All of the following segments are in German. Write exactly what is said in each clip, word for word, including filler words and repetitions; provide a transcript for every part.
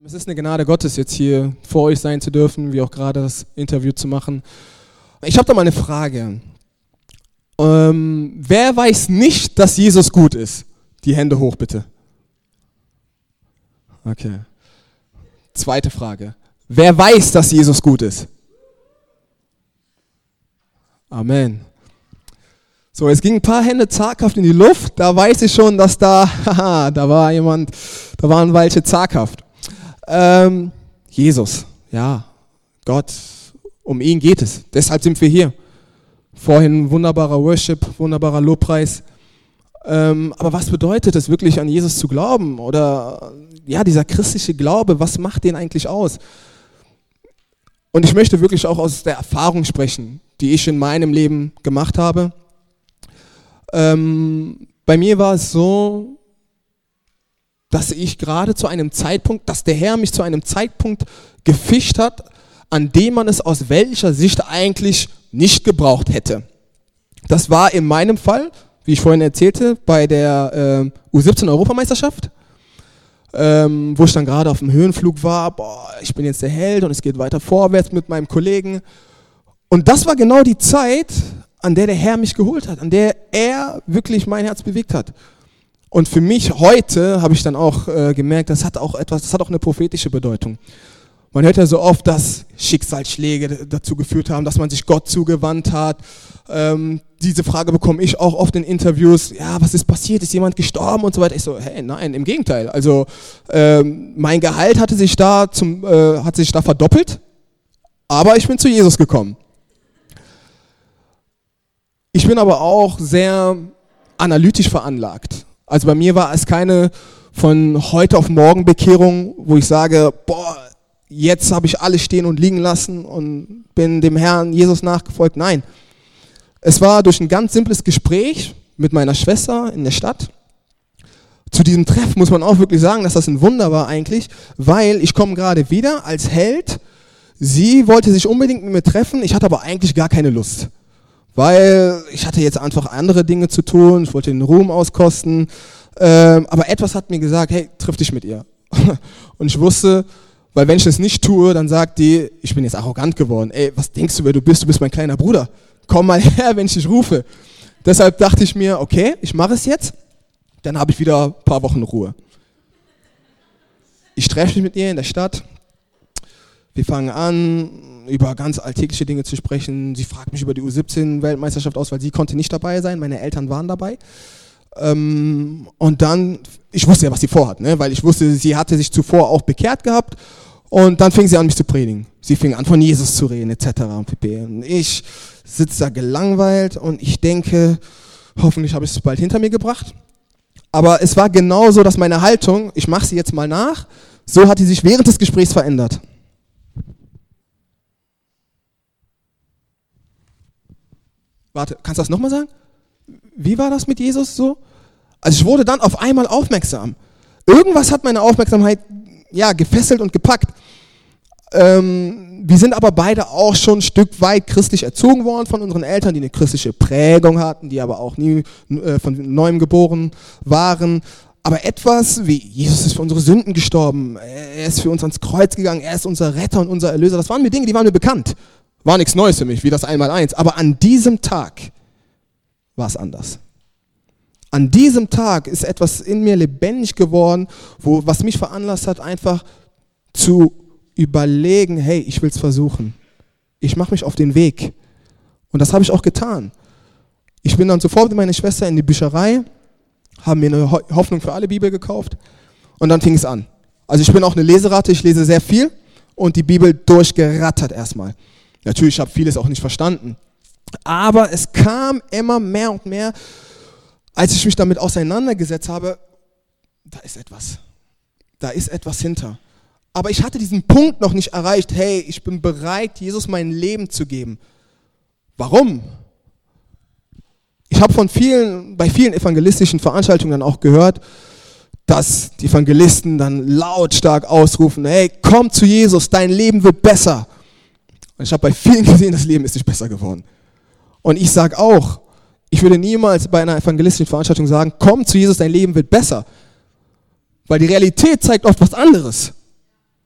Es ist eine Gnade Gottes, jetzt hier vor euch sein zu dürfen, wie auch gerade das Interview zu machen. Ich habe da mal eine Frage. Ähm, wer weiß nicht, dass Jesus gut ist? Die Hände hoch, bitte. Okay. Zweite Frage. Wer weiß, dass Jesus gut ist? Amen. So, es gingen ein paar Hände zaghaft in die Luft. Da weiß ich schon, dass da, haha, da war jemand, da waren welche zaghaft. Ähm, Jesus, ja, Gott, um ihn geht es. Deshalb sind wir hier. Vorhin wunderbarer Worship, wunderbarer Lobpreis. Ähm, aber was bedeutet es wirklich, an Jesus zu glauben? Oder ja, dieser christliche Glaube, was macht den eigentlich aus? Und ich möchte wirklich auch aus der Erfahrung sprechen, die ich in meinem Leben gemacht habe. Ähm, bei mir war es so, dass ich gerade zu einem Zeitpunkt, dass der Herr mich zu einem Zeitpunkt gefischt hat, an dem man es aus welcher Sicht eigentlich nicht gebraucht hätte. Das war in meinem Fall, wie ich vorhin erzählte, bei der äh, U siebzehn Europameisterschaft, ähm, wo ich dann gerade auf dem Höhenflug war, boah, ich bin jetzt der Held und es geht weiter vorwärts mit meinem Kollegen. Und das war genau die Zeit, an der der Herr mich geholt hat, an der er wirklich mein Herz bewegt hat. Und für mich heute habe ich dann auch äh, gemerkt, das hat auch etwas, das hat auch eine prophetische Bedeutung. Man hört ja so oft, dass Schicksalsschläge dazu geführt haben, dass man sich Gott zugewandt hat. Ähm, diese Frage bekomme ich auch oft in Interviews. Ja, was ist passiert? Ist jemand gestorben und so weiter? Ich so, hey, nein, im Gegenteil. Also ähm, mein Gehalt hatte sich da zum, äh, hat sich da verdoppelt, aber ich bin zu Jesus gekommen. Ich bin aber auch sehr analytisch veranlagt. Also bei mir war es keine von heute auf morgen Bekehrung, wo ich sage, boah, jetzt habe ich alles stehen und liegen lassen und bin dem Herrn Jesus nachgefolgt. Nein, es war durch ein ganz simples Gespräch mit meiner Schwester in der Stadt. Zu diesem Treff muss man auch wirklich sagen, dass das ein Wunder war eigentlich, weil ich komme gerade wieder als Held. Sie wollte sich unbedingt mit mir treffen, ich hatte aber eigentlich gar keine Lust. Weil ich hatte jetzt einfach andere Dinge zu tun, ich wollte den Ruhm auskosten, ähm, aber etwas hat mir gesagt, hey, triff dich mit ihr. Und ich wusste, weil wenn ich das nicht tue, dann sagt die, ich bin jetzt arrogant geworden, ey, was denkst du, wer du bist, du bist mein kleiner Bruder, komm mal her, wenn ich dich rufe. Deshalb dachte ich mir, okay, ich mache es jetzt, dann habe ich wieder ein paar Wochen Ruhe. Ich treffe mich mit ihr in der Stadt, wir fangen an, über ganz alltägliche Dinge zu sprechen. Sie fragt mich über die U siebzehn Weltmeisterschaft aus, weil sie konnte nicht dabei sein, meine Eltern waren dabei. Ähm, und dann, ich wusste ja, was sie vorhat, ne? Weil ich wusste, sie hatte sich zuvor auch bekehrt gehabt. Und dann fing sie an, mich zu predigen. Sie fing an, von Jesus zu reden, et cetera. Und ich sitze da gelangweilt und ich denke, hoffentlich habe ich es bald hinter mir gebracht. Aber es war genauso, dass meine Haltung, ich mache sie jetzt mal nach, so hat die sich während des Gesprächs verändert. Warte, kannst du das nochmal sagen? Wie war das mit Jesus so? Also ich wurde dann auf einmal aufmerksam. Irgendwas hat meine Aufmerksamkeit ja, gefesselt und gepackt. Ähm, wir sind aber beide auch schon ein Stück weit christlich erzogen worden von unseren Eltern, die eine christliche Prägung hatten, die aber auch nie äh, von Neuem geboren waren. Aber etwas wie, Jesus ist für unsere Sünden gestorben, er ist für uns ans Kreuz gegangen, er ist unser Retter und unser Erlöser, das waren mir Dinge, die waren mir bekannt. War nichts Neues für mich, wie das Einmaleins. Aber an diesem Tag war es anders. An diesem Tag ist etwas in mir lebendig geworden, wo, was mich veranlasst hat, einfach zu überlegen, hey, ich will es versuchen. Ich mache mich auf den Weg. Und das habe ich auch getan. Ich bin dann sofort mit meiner Schwester in die Bücherei, haben mir eine Hoffnung für alle Bibel gekauft und dann fing es an. Also ich bin auch eine Leseratte, ich lese sehr viel und die Bibel durchgerattert erstmal. Natürlich habe ich vieles auch nicht verstanden, aber es kam immer mehr und mehr, als ich mich damit auseinandergesetzt habe, da ist etwas, da ist etwas hinter. Aber ich hatte diesen Punkt noch nicht erreicht, hey, ich bin bereit, Jesus mein Leben zu geben. Warum? Ich habe von vielen, bei vielen evangelistischen Veranstaltungen dann auch gehört, dass die Evangelisten dann lautstark ausrufen, hey, komm zu Jesus, dein Leben wird besser. Ich habe bei vielen gesehen, das Leben ist nicht besser geworden. Und ich sage auch, ich würde niemals bei einer evangelistischen Veranstaltung sagen, komm zu Jesus, dein Leben wird besser. Weil die Realität zeigt oft was anderes.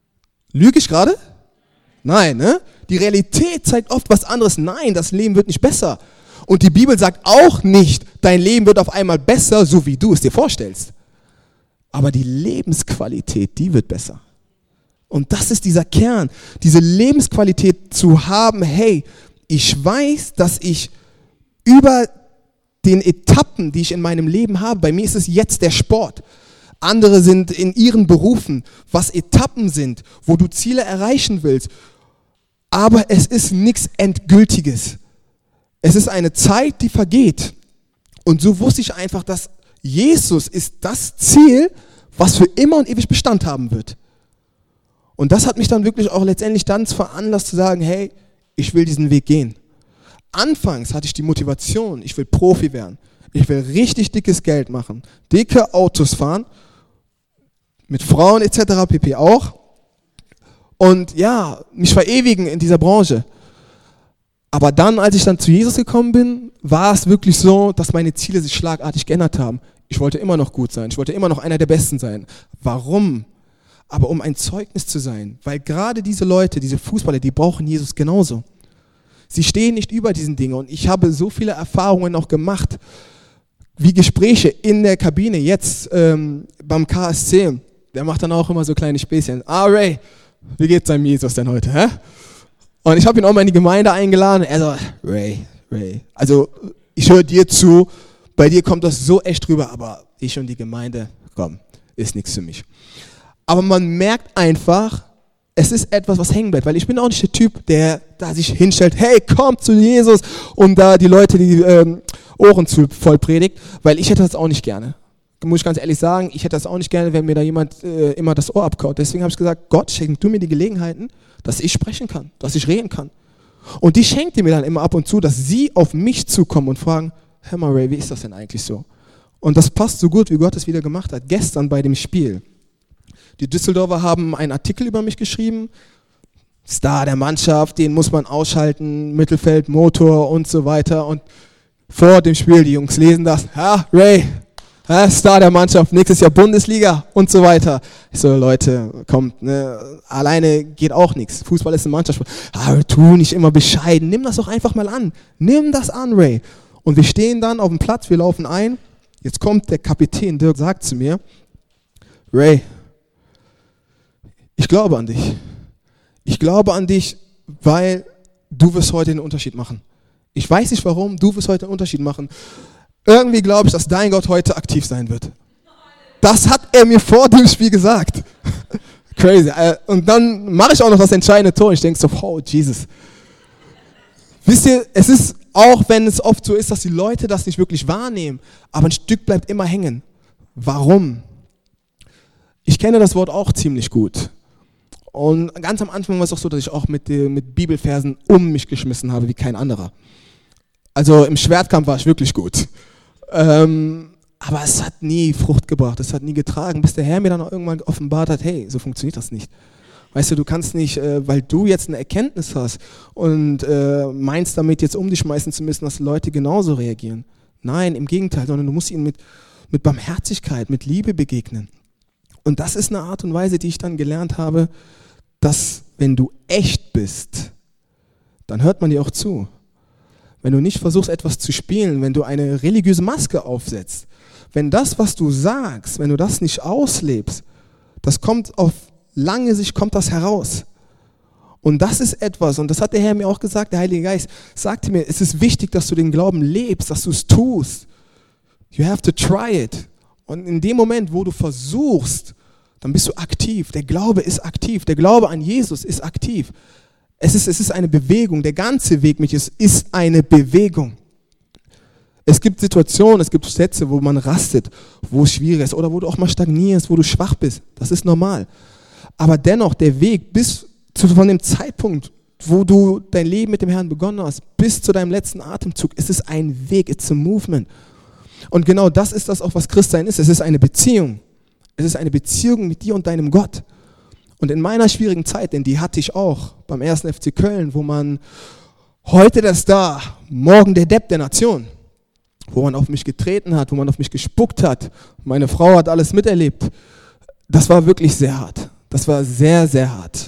Lüge ich gerade? Nein, ne? Die Realität zeigt oft was anderes. Nein, das Leben wird nicht besser. Und die Bibel sagt auch nicht, dein Leben wird auf einmal besser, so wie du es dir vorstellst. Aber die Lebensqualität, die wird besser. Und das ist dieser Kern, diese Lebensqualität zu haben, hey, ich weiß, dass ich über den Etappen, die ich in meinem Leben habe, bei mir ist es jetzt der Sport. Andere sind in ihren Berufen, was Etappen sind, wo du Ziele erreichen willst. Aber es ist nichts Endgültiges. Es ist eine Zeit, die vergeht. Und so wusste ich einfach, dass Jesus ist das Ziel, was für immer und ewig Bestand haben wird. Und das hat mich dann wirklich auch letztendlich dann veranlasst zu sagen, hey, ich will diesen Weg gehen. Anfangs hatte ich die Motivation, ich will Profi werden. Ich will richtig dickes Geld machen, dicke Autos fahren, mit Frauen et cetera pp. Auch. Und ja, mich verewigen in dieser Branche. Aber dann, als ich dann zu Jesus gekommen bin, war es wirklich so, dass meine Ziele sich schlagartig geändert haben. Ich wollte immer noch gut sein, ich wollte immer noch einer der Besten sein. Warum? Aber um ein Zeugnis zu sein, weil gerade diese Leute, diese Fußballer, die brauchen Jesus genauso. Sie stehen nicht über diesen Dingen und ich habe so viele Erfahrungen auch gemacht, wie Gespräche in der Kabine, jetzt ähm, beim K S C, der macht dann auch immer so kleine Späßchen. Ah Ray, wie geht's deinem Jesus denn heute? Hä? Und ich habe ihn auch mal in die Gemeinde eingeladen. Er so, Ray, Ray, also ich höre dir zu, bei dir kommt das so echt rüber, aber ich und die Gemeinde, komm, ist nichts für mich. Aber man merkt einfach, es ist etwas, was hängen bleibt, weil ich bin auch nicht der Typ, der da sich hinstellt, hey, komm zu Jesus und da die Leute die ähm, Ohren zu voll predigt, weil ich hätte das auch nicht gerne. Muss ich ganz ehrlich sagen, ich hätte das auch nicht gerne, wenn mir da jemand äh, immer das Ohr abkaut. Deswegen habe ich gesagt, Gott, schenk du mir die Gelegenheiten, dass ich sprechen kann, dass ich reden kann. Und die schenkt ihr mir dann immer ab und zu, dass sie auf mich zukommen und fragen, hör mal Ray, wie ist das denn eigentlich so? Und das passt so gut, wie Gott es wieder gemacht hat. Gestern bei dem Spiel. Die Düsseldorfer haben einen Artikel über mich geschrieben. Star der Mannschaft, den muss man ausschalten, Mittelfeld, Motor und so weiter. Und vor dem Spiel, die Jungs lesen das, ja, Ray, ja, Star der Mannschaft, nächstes Jahr Bundesliga und so weiter. Ich so, Leute, kommt, ne, alleine geht auch nichts. Fußball ist ein Mannschaftssport. Ah, tu nicht immer bescheiden, nimm das doch einfach mal an. Nimm das an, Ray. Und wir stehen dann auf dem Platz, wir laufen ein. Jetzt kommt der Kapitän Dirk, sagt zu mir, Ray, ich glaube an dich. Ich glaube an dich, weil du wirst heute den Unterschied machen. Ich weiß nicht warum, du wirst heute den Unterschied machen. Irgendwie glaube ich, dass dein Gott heute aktiv sein wird. Das hat er mir vor dem Spiel gesagt. Crazy. Und dann mache ich auch noch das entscheidende Tor. Ich denke so, oh Jesus. Wisst ihr, es ist, auch wenn es oft so ist, dass die Leute das nicht wirklich wahrnehmen, aber ein Stück bleibt immer hängen. Warum? Ich kenne das Wort auch ziemlich gut. Und ganz am Anfang war es auch so, dass ich auch mit, mit Bibelversen um mich geschmissen habe, wie kein anderer. Also im Schwertkampf war ich wirklich gut. Ähm, aber es hat nie Frucht gebracht, es hat nie getragen, bis der Herr mir dann auch irgendwann offenbart hat, hey, so funktioniert das nicht. Weißt du, du kannst nicht, äh, weil du jetzt eine Erkenntnis hast und äh, meinst damit jetzt um dich schmeißen zu müssen, dass Leute genauso reagieren. Nein, im Gegenteil, sondern du musst ihnen mit, mit Barmherzigkeit, mit Liebe begegnen. Und das ist eine Art und Weise, die ich dann gelernt habe, dass wenn du echt bist, dann hört man dir auch zu. Wenn du nicht versuchst, etwas zu spielen, wenn du eine religiöse Maske aufsetzt, wenn das, was du sagst, wenn du das nicht auslebst, das kommt auf lange Sicht, kommt das heraus. Und das ist etwas, und das hat der Herr mir auch gesagt, der Heilige Geist sagte mir, es ist wichtig, dass du den Glauben lebst, dass du es tust. You have to try it. Und in dem Moment, wo du versuchst, dann bist du aktiv. Der Glaube ist aktiv. Der Glaube an Jesus ist aktiv. Es ist, es ist eine Bewegung. Der ganze Weg mit Jesus ist eine Bewegung. Es gibt Situationen, es gibt Sätze, wo man rastet, wo es schwierig ist oder wo du auch mal stagnierst, wo du schwach bist. Das ist normal. Aber dennoch, der Weg bis zu von dem Zeitpunkt, wo du dein Leben mit dem Herrn begonnen hast, bis zu deinem letzten Atemzug, es ist ein Weg, it's a movement. Und genau das ist das auch, was Christsein ist. Es ist eine Beziehung. Es ist eine Beziehung mit dir und deinem Gott. Und in meiner schwierigen Zeit, denn die hatte ich auch beim ersten F C Köln, wo man heute der Star, morgen der Depp der Nation, wo man auf mich getreten hat, wo man auf mich gespuckt hat. Meine Frau hat alles miterlebt. Das war wirklich sehr hart. Das war sehr, sehr hart.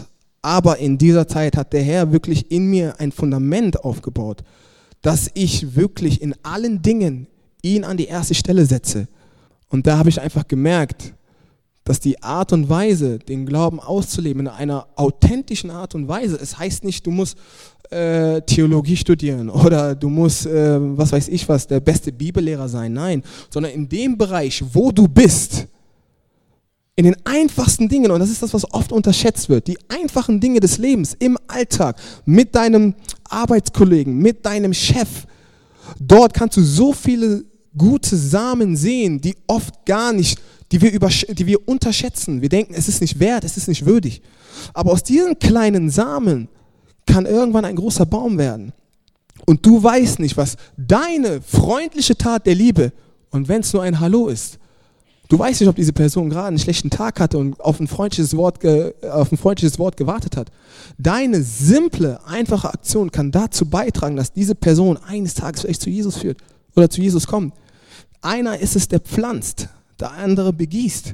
Aber in dieser Zeit hat der Herr wirklich in mir ein Fundament aufgebaut, dass ich wirklich in allen Dingen ihn an die erste Stelle setze. Und da habe ich einfach gemerkt, dass die Art und Weise, den Glauben auszuleben, in einer authentischen Art und Weise, es heißt nicht, du musst äh, Theologie studieren oder du musst, äh, was weiß ich was, der beste Bibellehrer sein, nein, sondern in dem Bereich, wo du bist, in den einfachsten Dingen, und das ist das, was oft unterschätzt wird, die einfachen Dinge des Lebens im Alltag, mit deinem Arbeitskollegen, mit deinem Chef, dort kannst du so viele gute Samen sehen, die oft gar nicht, die wir, übersch- die wir unterschätzen. Wir denken, es ist nicht wert, es ist nicht würdig. Aber aus diesen kleinen Samen kann irgendwann ein großer Baum werden. Und du weißt nicht, was deine freundliche Tat der Liebe, und wenn es nur ein Hallo ist, du weißt nicht, ob diese Person gerade einen schlechten Tag hatte und auf ein freundliches Wort, ge- auf ein freundliches Wort gewartet hat. Deine simple, einfache Aktion kann dazu beitragen, dass diese Person eines Tages vielleicht zu Jesus führt oder zu Jesus kommt. Einer ist es, der pflanzt, der andere begießt.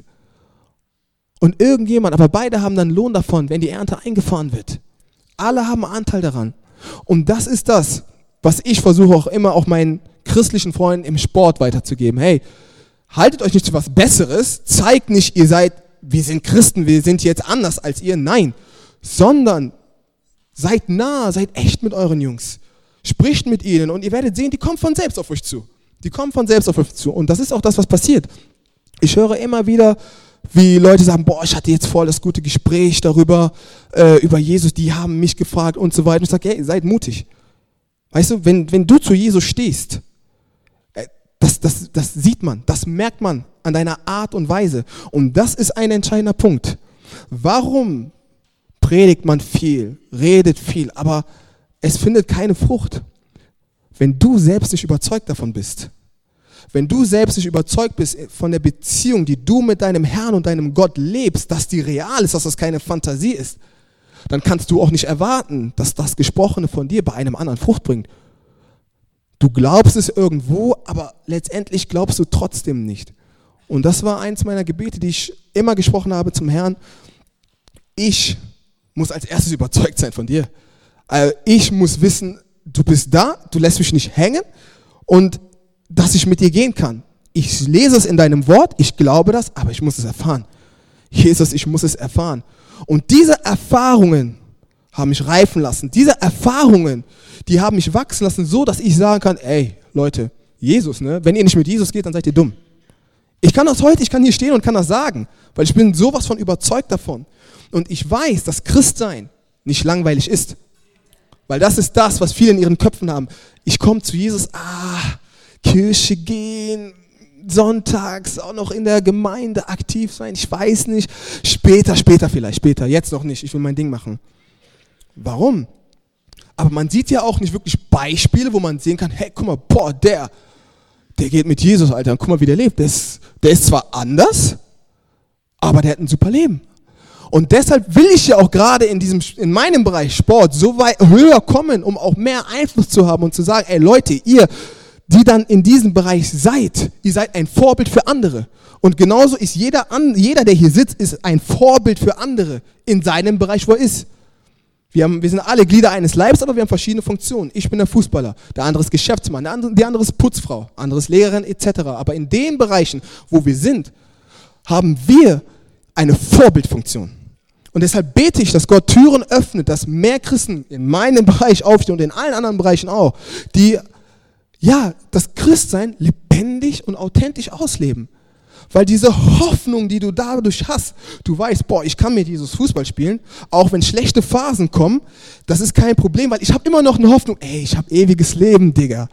Und irgendjemand, aber beide haben dann Lohn davon, wenn die Ernte eingefahren wird. Alle haben Anteil daran. Und das ist das, was ich versuche auch immer auch meinen christlichen Freunden im Sport weiterzugeben. Hey, haltet euch nicht zu was Besseres, zeigt nicht, ihr seid, wir sind Christen, wir sind jetzt anders als ihr, nein, sondern seid nah, seid echt mit euren Jungs. Spricht mit ihnen und ihr werdet sehen, die kommen von selbst auf euch zu. Die kommen von selbst auf euch zu. Und das ist auch das, was passiert. Ich höre immer wieder, wie Leute sagen, boah, ich hatte jetzt voll das gute Gespräch darüber, äh, über Jesus, die haben mich gefragt und so weiter. Und ich sage, hey, seid mutig. Weißt du, wenn, wenn du zu Jesus stehst, äh, das, das, das sieht man, das merkt man an deiner Art und Weise. Und das ist ein entscheidender Punkt. Warum predigt man viel, redet viel, aber es findet keine Frucht? Wenn du selbst nicht überzeugt davon bist, wenn du selbst nicht überzeugt bist von der Beziehung, die du mit deinem Herrn und deinem Gott lebst, dass die real ist, dass das keine Fantasie ist, dann kannst du auch nicht erwarten, dass das Gesprochene von dir bei einem anderen Frucht bringt. Du glaubst es irgendwo, aber letztendlich glaubst du trotzdem nicht. Und das war eins meiner Gebete, die ich immer gesprochen habe zum Herrn. Ich muss als erstes überzeugt sein von dir. Ich muss wissen, du bist da, du lässt mich nicht hängen und dass ich mit dir gehen kann. Ich lese es in deinem Wort, ich glaube das, aber ich muss es erfahren. Jesus, ich muss es erfahren. Und diese Erfahrungen haben mich reifen lassen. Diese Erfahrungen, die haben mich wachsen lassen, so dass ich sagen kann, ey, Leute, Jesus, ne, wenn ihr nicht mit Jesus geht, dann seid ihr dumm. Ich kann das heute, ich kann hier stehen und kann das sagen, weil ich bin sowas von überzeugt davon. Und ich weiß, dass Christsein nicht langweilig ist. Weil das ist das, was viele in ihren Köpfen haben. Ich komme zu Jesus, ah, Kirche gehen, sonntags auch noch in der Gemeinde aktiv sein, ich weiß nicht. Später, später vielleicht, später, jetzt noch nicht, ich will mein Ding machen. Warum? Aber man sieht ja auch nicht wirklich Beispiele, wo man sehen kann, hey, guck mal, boah, der, der geht mit Jesus, Alter, und guck mal, wie der lebt. Der ist, der ist zwar anders, aber der hat ein super Leben. Und deshalb will ich ja auch gerade in diesem, in meinem Bereich Sport so weit höher kommen, um auch mehr Einfluss zu haben und zu sagen, ey Leute, ihr, die dann in diesem Bereich seid, ihr seid ein Vorbild für andere. Und genauso ist jeder, jeder, der hier sitzt, ist ein Vorbild für andere in seinem Bereich, wo er ist. Wir, haben, wir sind alle Glieder eines Leibes, aber wir haben verschiedene Funktionen. Ich bin der Fußballer, der andere ist Geschäftsmann, der andere, die andere ist Putzfrau, andere ist Lehrerin et cetera. Aber in den Bereichen, wo wir sind, haben wir eine Vorbildfunktion. Und deshalb bete ich, dass Gott Türen öffnet, dass mehr Christen in meinem Bereich aufstehen und in allen anderen Bereichen auch, die ja das Christsein lebendig und authentisch ausleben. Weil diese Hoffnung, die du dadurch hast, du weißt, boah, ich kann mit Jesus Fußball spielen, auch wenn schlechte Phasen kommen, das ist kein Problem, weil ich habe immer noch eine Hoffnung, ey, ich habe ewiges Leben, Digga.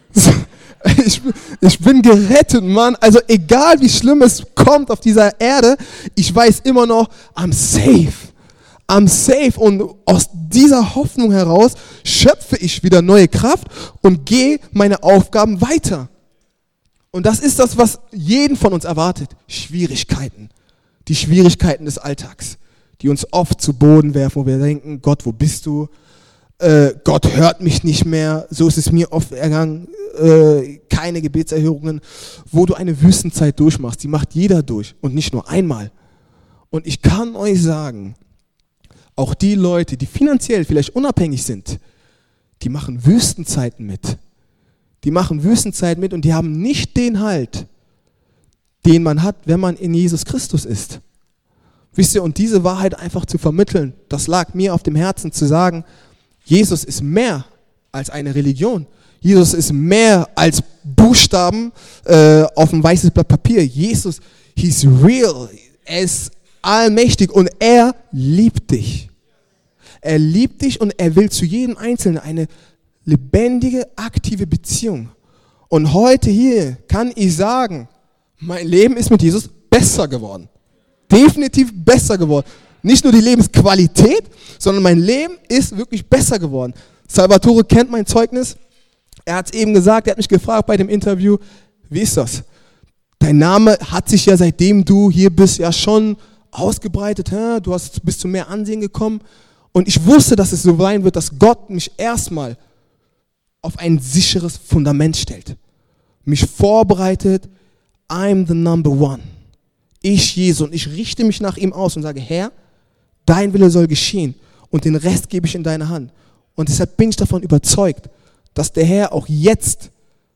Ich, ich bin gerettet, Mann. Also egal wie schlimm es kommt auf dieser Erde, ich weiß immer noch, I'm safe. I'm safe. Und aus dieser Hoffnung heraus schöpfe ich wieder neue Kraft und gehe meine Aufgaben weiter. Und das ist das, was jeden von uns erwartet. Schwierigkeiten. Die Schwierigkeiten des Alltags, die uns oft zu Boden werfen, wo wir denken, Gott, wo bist du? Äh, Gott hört mich nicht mehr. So ist es mir oft ergangen. Äh, keine Gebetserhörungen, wo du eine Wüstenzeit durchmachst. Die macht jeder durch und nicht nur einmal. Und ich kann euch sagen, Auch die Leute, die finanziell vielleicht unabhängig sind, die machen Wüstenzeiten mit. Die machen Wüstenzeiten mit und die haben nicht den Halt, den man hat, wenn man in Jesus Christus ist. Wisst ihr, und diese Wahrheit einfach zu vermitteln, das lag mir auf dem Herzen zu sagen, Jesus ist mehr als eine Religion. Jesus ist mehr als Buchstaben äh, auf ein weißes Blatt Papier. Jesus, he's real. Er ist allmächtig und er liebt dich. Er liebt dich und er will zu jedem Einzelnen eine lebendige, aktive Beziehung. Und heute hier kann ich sagen, mein Leben ist mit Jesus besser geworden. Definitiv besser geworden. Nicht nur die Lebensqualität, sondern mein Leben ist wirklich besser geworden. Salvatore kennt mein Zeugnis. Er hat es eben gesagt, er hat mich gefragt bei dem Interview, wie ist das? Dein Name hat sich ja seitdem du hier bist ja schon ausgebreitet. Hä? Du hast, bist zu mehr Ansehen gekommen. Und ich wusste, dass es so sein wird, dass Gott mich erstmal auf ein sicheres Fundament stellt. Mich vorbereitet, I'm the number one. Ich, Jesus, und ich richte mich nach ihm aus und sage, Herr, dein Wille soll geschehen und den Rest gebe ich in deine Hand. Und deshalb bin ich davon überzeugt, dass der Herr auch jetzt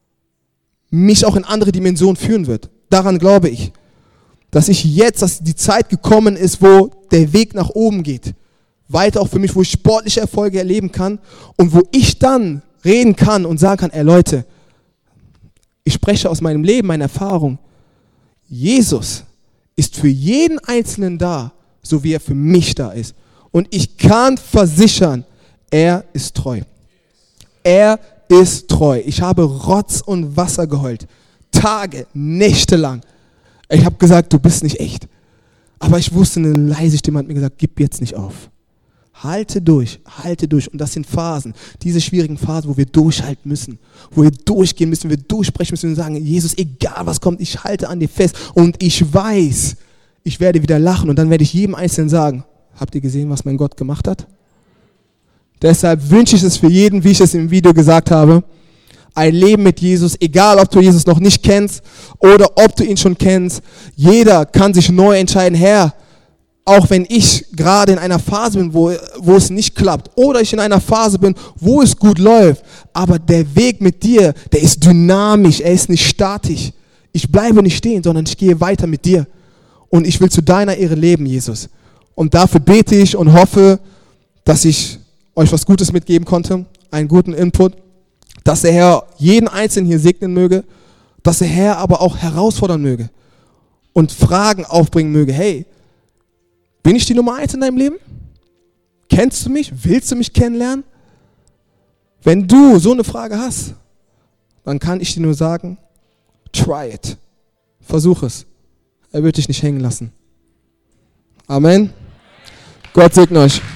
mich auch in andere Dimensionen führen wird. Daran glaube ich, dass ich jetzt, dass die Zeit gekommen ist, wo der Weg nach oben geht. Weiter auch für mich, wo ich sportliche Erfolge erleben kann und wo ich dann reden kann und sagen kann, ey Leute, ich spreche aus meinem Leben, meiner Erfahrung. Jesus ist für jeden Einzelnen da, so wie er für mich da ist. Und ich kann versichern, er ist treu. Er ist treu. Ich habe Rotz und Wasser geheult. Tage, Nächte lang. Ich habe gesagt, du bist nicht echt. Aber ich wusste, eine leise Stimme hat mir gesagt, gib jetzt nicht auf. Halte durch, halte durch. Und das sind Phasen, diese schwierigen Phasen, wo wir durchhalten müssen, wo wir durchgehen müssen, wir durchsprechen müssen und sagen, Jesus, egal was kommt, ich halte an dir fest und ich weiß, ich werde wieder lachen und dann werde ich jedem Einzelnen sagen, habt ihr gesehen, was mein Gott gemacht hat? Deshalb wünsche ich es für jeden, wie ich es im Video gesagt habe, ein Leben mit Jesus, egal ob du Jesus noch nicht kennst oder ob du ihn schon kennst, jeder kann sich neu entscheiden, Herr, auch wenn ich gerade in einer Phase bin, wo, wo es nicht klappt oder ich in einer Phase bin, wo es gut läuft, aber der Weg mit dir, der ist dynamisch, er ist nicht statisch. Ich bleibe nicht stehen, sondern ich gehe weiter mit dir und ich will zu deiner Ehre leben, Jesus. Und dafür bete ich und hoffe, dass ich euch was Gutes mitgeben konnte, einen guten Input, dass der Herr jeden Einzelnen hier segnen möge, dass der Herr aber auch herausfordern möge und Fragen aufbringen möge. Hey, bin ich die Nummer eins in deinem Leben? Kennst du mich? Willst du mich kennenlernen? Wenn du so eine Frage hast, dann kann ich dir nur sagen, try it. Versuch es. Er wird dich nicht hängen lassen. Amen. Gott segne euch.